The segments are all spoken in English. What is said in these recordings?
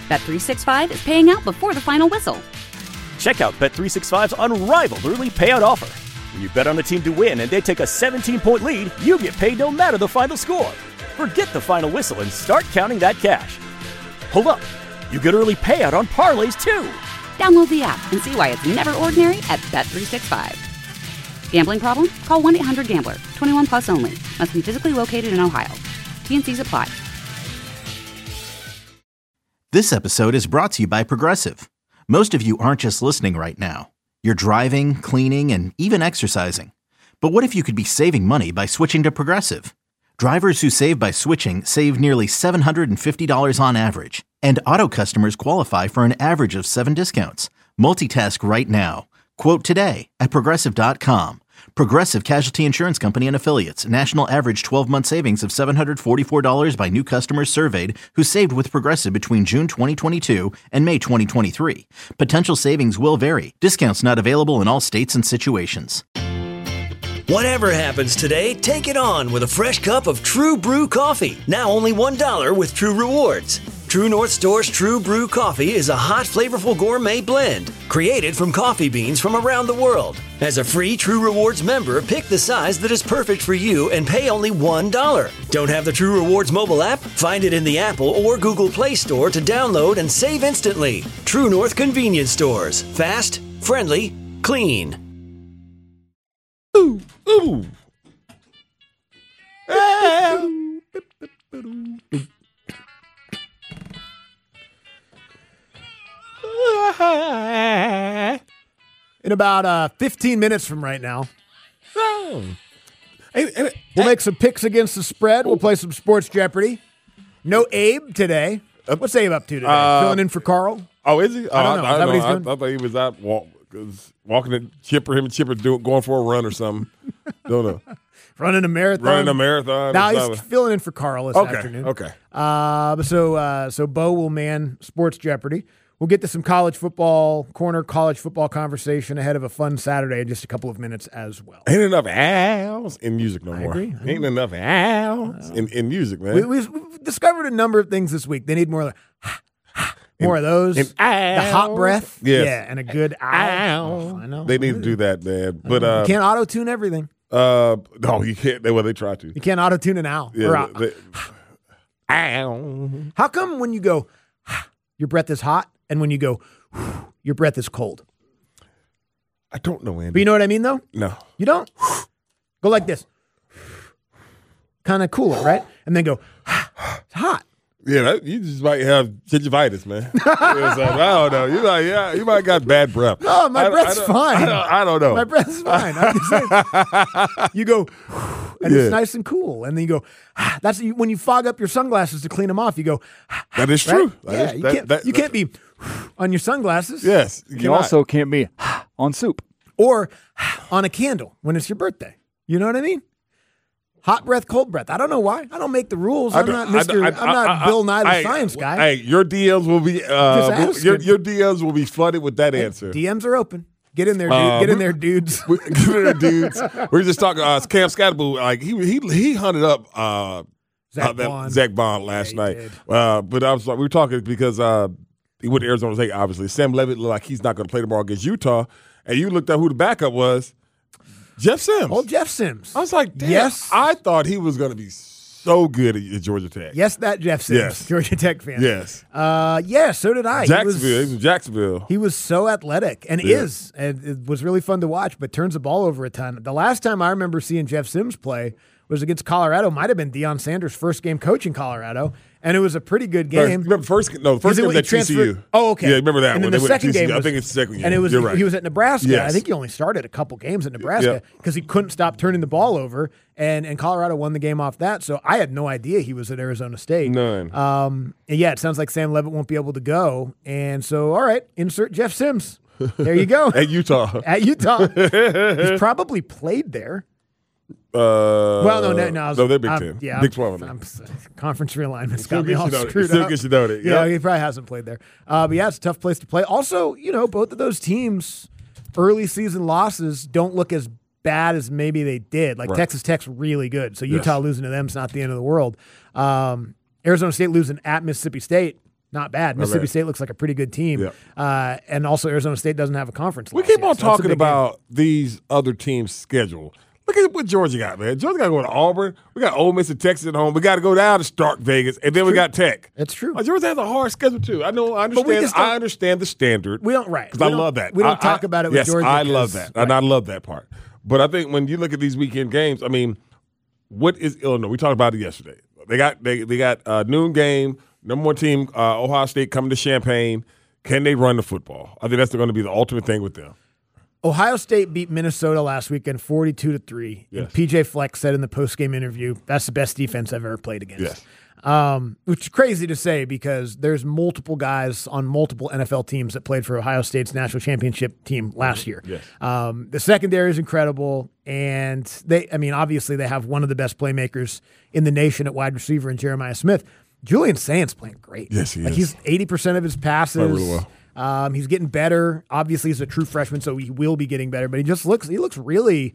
Bet365 is paying out before the final whistle. Check out Bet365's unrivaled early payout offer. When you bet on a team to win and they take a 17-point lead, you get paid no matter the final score. Forget the final whistle and start counting that cash. Hold up. You get early payout on parlays, too. Download the app and see why it's never ordinary at Bet365. Gambling problem? Call 1-800-GAMBLER. 21 plus only. Must be physically located in Ohio. T&Cs apply. This episode is brought to you by Progressive. Most of you aren't just listening right now. You're driving, cleaning, and even exercising. But what if you could be saving money by switching to Progressive? Drivers who save by switching save nearly $750 on average. And auto customers qualify for an average of 7 discounts. Multitask right now. Quote today at Progressive.com. Progressive Casualty Insurance Company and Affiliates. National average 12-month savings of $744 by new customers surveyed who saved with Progressive between June 2022 and May 2023. Potential savings will vary. Discounts not available in all states and situations. Whatever happens today, take it on with a fresh cup of True Brew coffee. Now only $1 with True Rewards. True North Store's True Brew coffee is a hot, flavorful gourmet blend created from coffee beans from around the world. As a free True Rewards member, pick the size that is perfect for you and pay only $1. Don't have the True Rewards mobile app? Find it in the Apple or Google Play Store to download and save instantly. True North Convenience Stores. Fast, friendly, clean. Ooh, ooh. In about 15 minutes from right now, we'll make some picks against the spread. We'll play some Sports Jeopardy. No Abe today. What's Abe up to today? Filling in for Carl? Oh, is he? I don't know. Is that what he's doing? I thought he was out walking at Chipper. Him and Chipper going for a run or something. Don't know. Running a marathon. Now he's filling in for Carl this afternoon. Okay. So Bo will man Sports Jeopardy. We'll get to some college football conversation ahead of a fun Saturday in just a couple of minutes as well. Ain't enough owls in music no more. I agree. Ain't enough owls in music, man. We've discovered a number of things this week. They need more of those. The hot breath. Yes. Yeah, and a good ow. I know. They need to do that, man. But you can't auto-tune everything. No, you can't. They try to. You can't auto-tune an owl. Yeah, Ow. How come when you go, your breath is hot, and when you go, your breath is cold? I don't know, Andy. But you know what I mean, though? No. You don't? Go like this. Kind of cooler, right? And then go, it's hot. Yeah, you just might have gingivitis, man. I don't know. You might got bad breath. No, my breath's fine. I don't know. My breath's fine. I'm just saying. You go, and it's nice and cool. And then you go, that's when you fog up your sunglasses to clean them off. You go, that is right? true. You can't be on your sunglasses. Yes. You also can't be on soup. Or on a candle when it's your birthday. You know what I mean? Hot breath, cold breath. I don't know why. I don't make the rules. I'm not Bill Nye the Science Guy. Hey, your DMs will be your DMs will be flooded with that answer. DMs are open. Get in there, dude. Get in there, dudes. Get in there, dudes. We're just talking. Cam Scatterbull, like he hunted up Zach Bond last night. But I was like, we were talking because he went to Arizona State. Obviously, Sam Levitt looked like he's not going to play tomorrow against Utah. And you looked at who the backup was. Jeff Sims. Oh, Jeff Sims. I was like, damn, yes. I thought he was going to be so good at Georgia Tech. Yes, that Jeff Sims. Yes. Georgia Tech fan. Yes. So did I. Jacksonville. He was in Jacksonville. He was so athletic and is. And it was really fun to watch, but turns the ball over a ton. The last time I remember seeing Jeff Sims play was against Colorado. Might have been Deion Sanders' first game coaching Colorado. And it was a pretty good game. Remember the first game was at TCU. Oh, okay. Yeah, remember that and one. Then the second game I think it's the second game. And it was, You're right. He was at Nebraska. Yes. I think he only started a couple games at Nebraska because he couldn't stop turning the ball over. And Colorado won the game off that. So I had no idea he was at Arizona State. None. And it sounds like Sam Levitt won't be able to go. And so, all right, insert Jeff Sims. There you go. At Utah. He's probably played there. No, they're Big Ten. Yeah, Big 12. Conference realignment's got me all screwed up. Still gets you noted. Yeah, he probably hasn't played there. But yeah, it's a tough place to play. Also, both of those teams, early season losses don't look as bad as maybe they did. Like Texas Tech's really good, so Utah losing to them is not the end of the world. Arizona State losing at Mississippi State not bad. Mississippi State looks like a pretty good team. Yep. And also Arizona State doesn't have a conference We loss keep yet, on so that's a talking big about game. these other teams' schedule. Look at what Georgia got, man. Georgia got to go to Auburn. We got Ole Miss and Texas at home. We got to go down to Stark Vegas, and then we got Tech. It's true. Georgia has a hard schedule too. I understand. I understand the standard. We don't because I love that. We don't talk about it with Georgia. I love that, and I love that part. But I think when you look at these weekend games, I mean, what is Illinois? We talked about it yesterday. They got a noon game. Number one team, Ohio State, coming to Champaign. Can they run the football? I think that's going to be the ultimate thing with them. Ohio State beat Minnesota last weekend 42-3. Yes. And PJ Fleck said in the postgame interview, that's the best defense I've ever played against. Yes. Which is crazy to say because there's multiple guys on multiple NFL teams that played for Ohio State's national championship team last year. Yes. The secondary is incredible, and obviously they have one of the best playmakers in the nation at wide receiver in Jeremiah Smith. Julian Sands playing great. Yes, he is. He's 80% of his passes. Playing really well. He's getting better. Obviously, he's a true freshman, so he will be getting better. But he looks really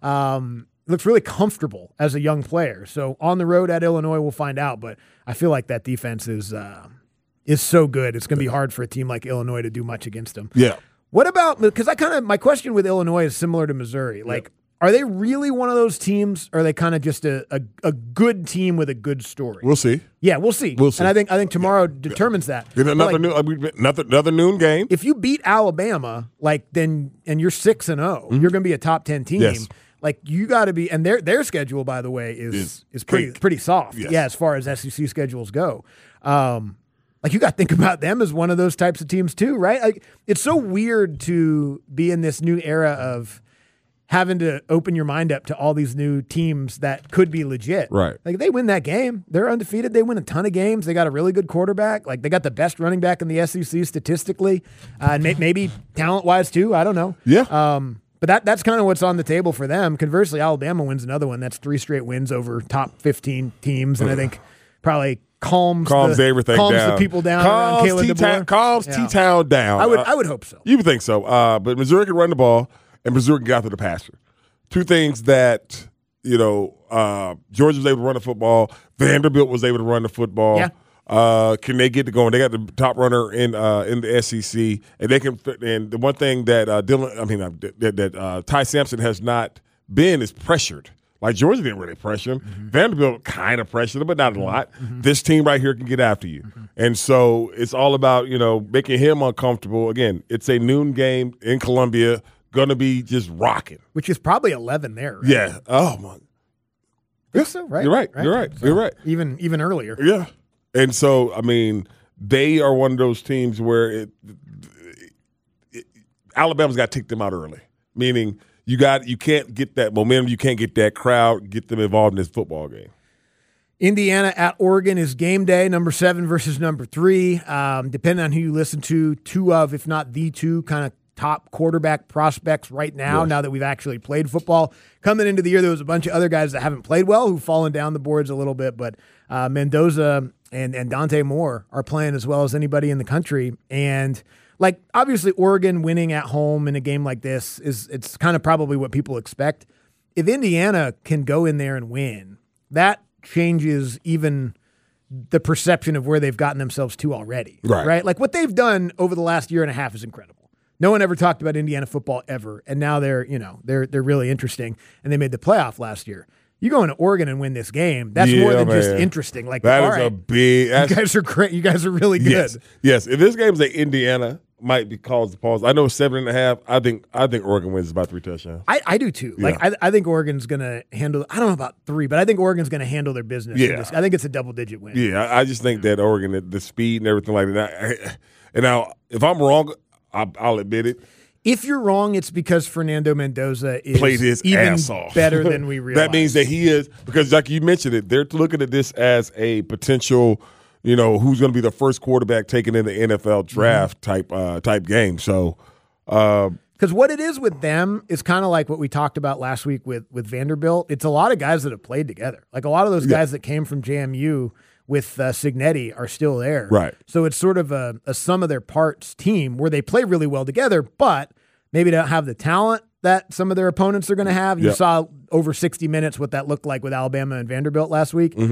comfortable as a young player. So on the road at Illinois, we'll find out. But I feel like that defense is so good. It's going to be hard for a team like Illinois to do much against them. Yeah. What about, because my question with Illinois is similar to Missouri. Like, are they really one of those teams, or are they kind of just a good team with a good story? We'll see. Yeah, we'll see. We'll see. And I think tomorrow determines that. Another noon game. If you beat Alabama, and you're 6-0, you're going to be a top 10 team. Yes. Like, you got to be, and their schedule, by the way, is pretty soft. Yes. Yeah, as far as SEC schedules go. You got to think about them as one of those types of teams too, right? Like, it's so weird to be in this new era of having to open your mind up to all these new teams that could be legit. Right. Like, they win that game. They're undefeated. They win a ton of games. They got a really good quarterback. Like, they got the best running back in the SEC statistically. Maybe talent-wise, too. I don't know. Yeah. But that's kind of what's on the table for them. Conversely, Alabama wins another one. That's 3 straight wins over top 15 teams, and I think probably calms everything down. The people down around Kalen DeBoer. Calms T-Town down. I would hope so. You would think so. But Missouri can run the ball, and Missouri can get after the passer. Two things that, Georgia was able to run the football. Vanderbilt was able to run the football. Yeah. Can they get to going? They got the top runner in the SEC, and they can. And the one thing that Ty Sampson has not been is pressured. Like, Georgia didn't really pressure him. Mm-hmm. Vanderbilt kind of pressured him, but not a lot. Mm-hmm. This team right here can get after you. Mm-hmm. And so it's all about, making him uncomfortable. Again, it's a noon game in Columbia, going to be just rocking. Which is probably 11 there, right? Yeah. Oh, my. Yeah, so, right? You're right. You're right. So You're right. Even earlier. Yeah. And so, they are one of those teams where Alabama's got to take them out early, meaning – you can't get that momentum. You can't get that crowd, get them involved in this football game. Indiana at Oregon is game day, number 7 versus number 3. Depending on who you listen to, 2 of, if not the 2, kind of top quarterback prospects right now, now that we've actually played football. Coming into the year, there was a bunch of other guys that haven't played well who've fallen down the boards a little bit, but Mendoza and Dante Moore are playing as well as anybody in the country. And obviously Oregon winning at home in a game like this it's kind of probably what people expect. If Indiana can go in there and win, that changes even the perception of where they've gotten themselves to already. Right? Like, what they've done over the last year and a half is incredible. No one ever talked about Indiana football ever, and now they're really interesting, and they made the playoff last year. You go into Oregon and win this game, that's more than just interesting. Like, that is a big. You guys are great. You guys are really good. Yes. If this game's at Indiana, might be caused the pause. I know 7.5. I think Oregon wins by 3 touchdowns. I do too. Yeah. I think Oregon's going to handle. I don't know about 3, but I think Oregon's going to handle their business. Yeah. I think it's a double-digit win. Yeah, I just think that Oregon, the speed and everything like that. And now, if I'm wrong, I'll admit it. If you're wrong, it's because Fernando Mendoza played his even ass off. better than we realized. That means that he is, because like you mentioned it, they're looking at this as a potential, who's going to be the first quarterback taken in the NFL draft type game. So, because what it is with them is kind of like what we talked about last week with Vanderbilt. It's a lot of guys that have played together. Like, a lot of those guys that came from JMU with Cignetti are still there. Right. So it's sort of a sum of their parts team where they play really well together, but maybe don't have the talent that some of their opponents are going to have. You saw over 60 minutes what that looked like with Alabama and Vanderbilt last week. Mm-hmm.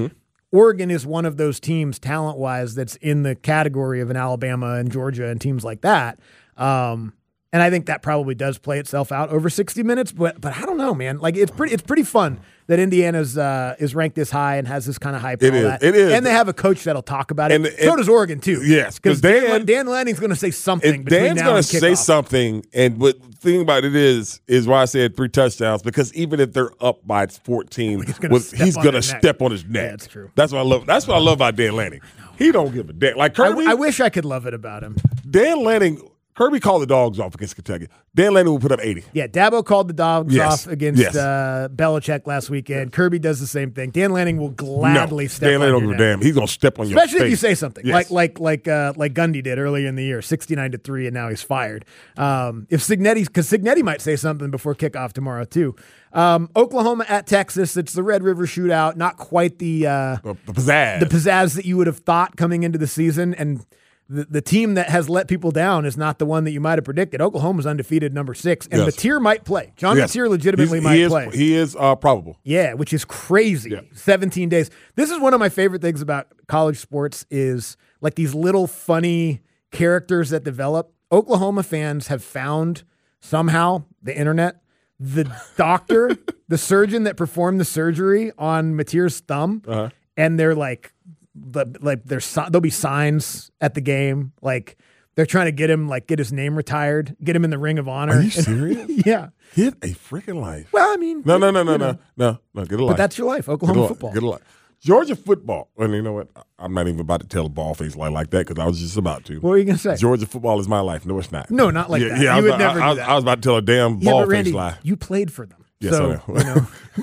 Oregon is one of those teams talent-wise that's in the category of an Alabama and Georgia and teams like that. And I think that probably does play itself out over 60 minutes, but I don't know, man. Like it's pretty fun that Indiana's is ranked this high and has this kind of hype. It is. And they have a coach that'll talk about it. So does Oregon too. Yes, because Dan Lanning's going to say something. Dan's going to say something, and what the thing about it is why I said 3 touchdowns, because even if they're up by 14, he's going to step on his neck. Yeah, that's true. That's what I love. That's what I love about Dan Lanning. He don't give a damn. Like Kirby, I wish I could love it about him. Dan Lanning. Kirby called the dogs off against Kentucky. Dan Lanning will put up 80. Yeah, Dabo called the dogs off against Belichick last weekend. Kirby does the same thing. Dan Lanning will gladly step on your neck. Dan Lanning don't give a damn. He's going to step on your face. Especially if you say something, like Gundy did earlier in the year, 69-3, and now he's fired. Because Cignetti might say something before kickoff tomorrow, too. Oklahoma at Texas. It's the Red River Shootout. Not quite the pizzazz that you would have thought coming into the season, and the team that has let people down is not the one that you might have predicted. Oklahoma's undefeated, number 6, and Mateer might play. John Mateer legitimately might play. He is probable. Yeah, which is crazy. Yeah. 17 days. This is one of my favorite things about college sports is like these little funny characters that develop. Oklahoma fans have found somehow the internet. The doctor, the surgeon that performed the surgery on Mateer's thumb, and they're like, there'll be signs at the game, like they're trying to get him, like get his name retired, get him in the Ring of Honor. Are you serious? Yeah, get a freaking life. Well, I mean, no, get a life. But that's your life, Oklahoma football. Get a life. Georgia football, and you know what? I'm not even about to tell a ball-faced lie like that because I was just about to. What were you going to say? Georgia football is my life. No, it's not. No, not like that. Yeah, you would never do that. I was about to tell a damn ball-faced lie. You played for them. Yes, so, I know.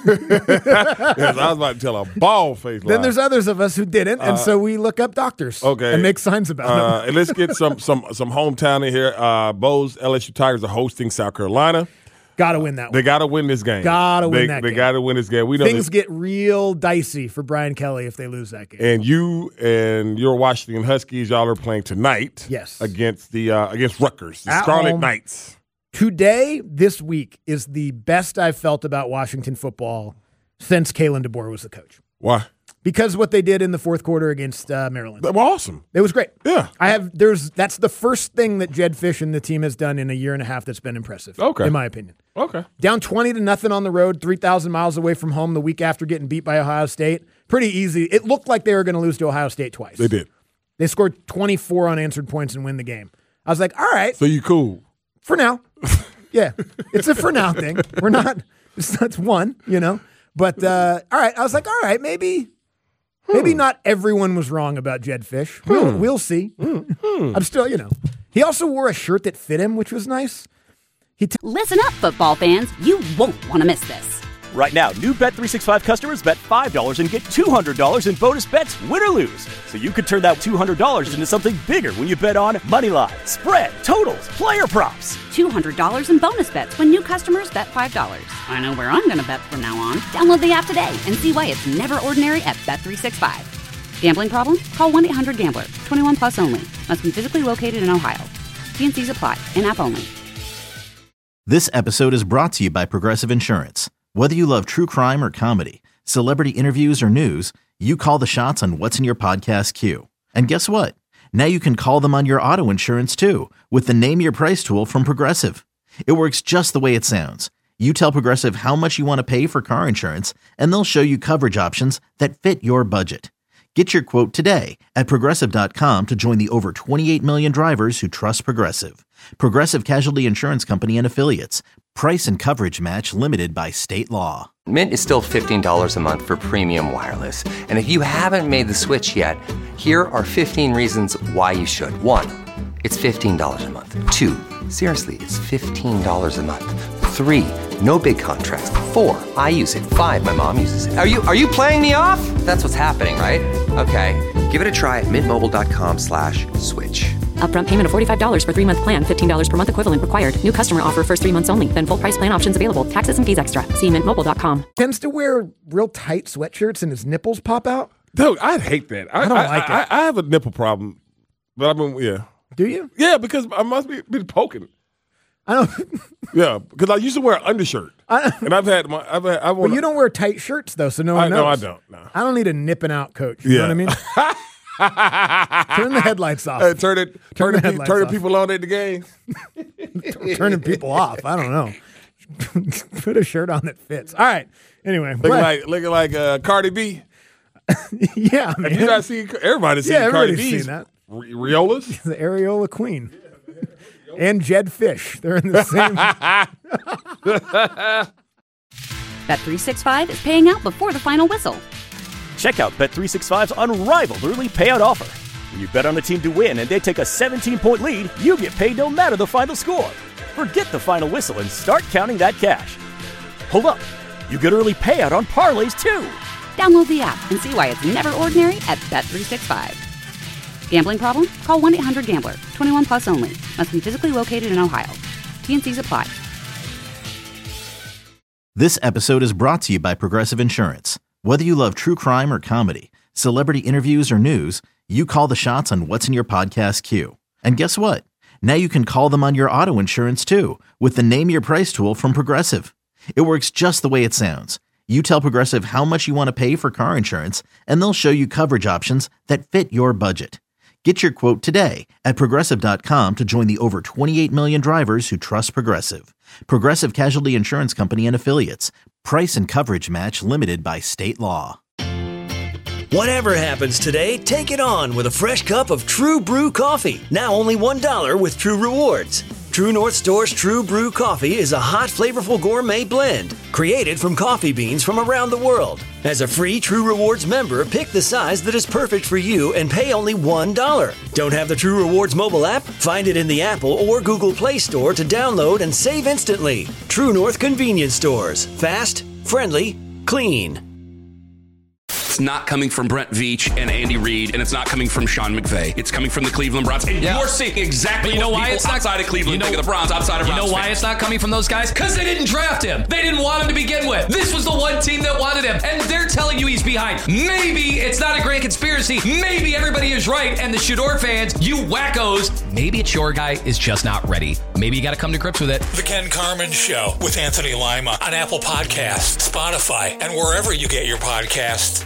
Yes, I was about to tell a ball-faced lie. Then there's others of us who didn't, and so we look up doctors and make signs about them. And let's get some hometown in here. Bo's LSU Tigers are hosting South Carolina. Got to win that one. They got to win this game. They got to win this game. We know things get real dicey for Brian Kelly if they lose that game. And you and your Washington Huskies, y'all are playing tonight. Yes. Against Rutgers, the Scarlet Knights. Today, this week, is the best I've felt about Washington football since Kalen DeBoer was the coach. Why? Because what they did in the fourth quarter against Maryland. They were awesome. It was great. Yeah. That's the first thing that Jed Fish and the team has done in a year and a half that's been impressive. Okay. In my opinion. Okay. Down 20-0 on the road, 3,000 miles away from home the week after getting beat by Ohio State. Pretty easy. It looked like they were going to lose to Ohio State twice. They did. They scored 24 unanswered points and win the game. I was like, all right. So you cool. For now. Yeah. It's a for now thing. That's one, you know. But, all right. I was like, all right, maybe not everyone was wrong about Jed Fish. We'll see. I'm still, you know. He also wore a shirt that fit him, which was nice. Listen up, football fans. You won't want to miss this. Right now, new Bet365 customers bet $5 and get $200 in bonus bets, win or lose. So you could turn that $200 into something bigger when you bet on money line, spread, totals, player props. $200 in bonus bets when new customers bet $5. I know where I'm going to bet from now on. Download the app today and see why it's never ordinary at Bet365. Gambling problem? Call 1-800-GAMBLER. 21 plus only. Must be physically located in Ohio. T&Cs apply. In-app only. This episode is brought to you by Progressive Insurance. Whether you love true crime or comedy, celebrity interviews or news, you call the shots on what's in your podcast queue. And guess what? Now you can call them on your auto insurance too with the Name Your Price tool from Progressive. It works just the way it sounds. You tell Progressive how much you want to pay for car insurance, and they'll show you coverage options that fit your budget. Get your quote today at Progressive.com to join the over 28 million drivers who trust Progressive. Progressive Casualty Insurance Company and Affiliates. Price and coverage match limited by state law. Mint is still $15 a month for premium wireless. And if you haven't made the switch yet, here are 15 reasons why you should. 1, it's $15 a month. 2, seriously, it's $15 a month. 3, no big contracts. 4, I use it. 5, my mom uses it. Are you playing me off? That's what's happening, right? Okay, give it a try at mintmobile.com/switch. Upfront payment of $45 for 3-month plan. $15 per month equivalent required. New customer offer first 3 months only. Then full price plan options available. Taxes and fees extra. See mintmobile.com. Tends to wear real tight sweatshirts and his nipples pop out. Dude, I'd hate that. I don't like it. I have a nipple problem, but I mean, yeah. Do you? Yeah, because I must be poking. I don't. Yeah, because I used to wear an undershirt, and But you don't wear tight shirts though, so no one knows. No, I don't. No. I don't need a nipping out coach. You know what I mean? Turn the headlights off. Hey, turning people on at the game. Turning people off. I don't know. Put a shirt on that fits. All right. Anyway, looking like Cardi B. Yeah, man. Have you not seen? Everybody's seen Cardi B's. Seen that. Riolas, the Areola Queen, and Jed Fish. They're in the same. Bet365 is paying out before the final whistle. Check out Bet365's unrivaled early payout offer. When you bet on a team to win and they take a 17-point lead, you get paid no matter the final score. Forget the final whistle and start counting that cash. Hold up. You get early payout on parlays, too. Download the app and see why it's never ordinary at Bet365. Gambling problem? Call 1-800-GAMBLER. 21 plus only. Must be physically located in Ohio. T&Cs apply. This episode is brought to you by Progressive Insurance. Whether you love true crime or comedy, celebrity interviews or news, you call the shots on what's in your podcast queue. And guess what? Now you can call them on your auto insurance too with the Name Your Price tool from Progressive. It works just the way it sounds. You tell Progressive how much you want to pay for car insurance, and they'll show you coverage options that fit your budget. Get your quote today at Progressive.com to join the over 28 million drivers who trust Progressive. Progressive Casualty Insurance Company and Affiliates. Price and coverage match limited by state law. Whatever happens today, take it on with a fresh cup of True Brew coffee. Now only $1 with True Rewards. True North Store's True Brew coffee is a hot, flavorful gourmet blend created from coffee beans from around the world. As a free True Rewards member, pick the size that is perfect for you and pay only $1. Don't have the True Rewards mobile app? Find it in the Apple or Google Play Store to download and save instantly. True North Convenience Stores. Fast, friendly, clean. It's not coming from Brent Veach and Andy Reid, and it's not coming from Sean McVay. It's coming from the Cleveland Browns. And you're seeing exactly what people outside of Cleveland think of the Browns, outside of Browns fans. You know why it's not coming from those guys? Because they didn't draft him. They didn't want him to begin with. This was the one team that wanted him, and they're telling you he's behind. Maybe it's not a grand conspiracy. Maybe everybody is right, and the Shador fans, you wackos, maybe it's your guy is just not ready. Maybe you got to come to grips with it. The Ken Carman Show with Anthony Lima on Apple Podcasts, Spotify, and wherever you get your podcasts.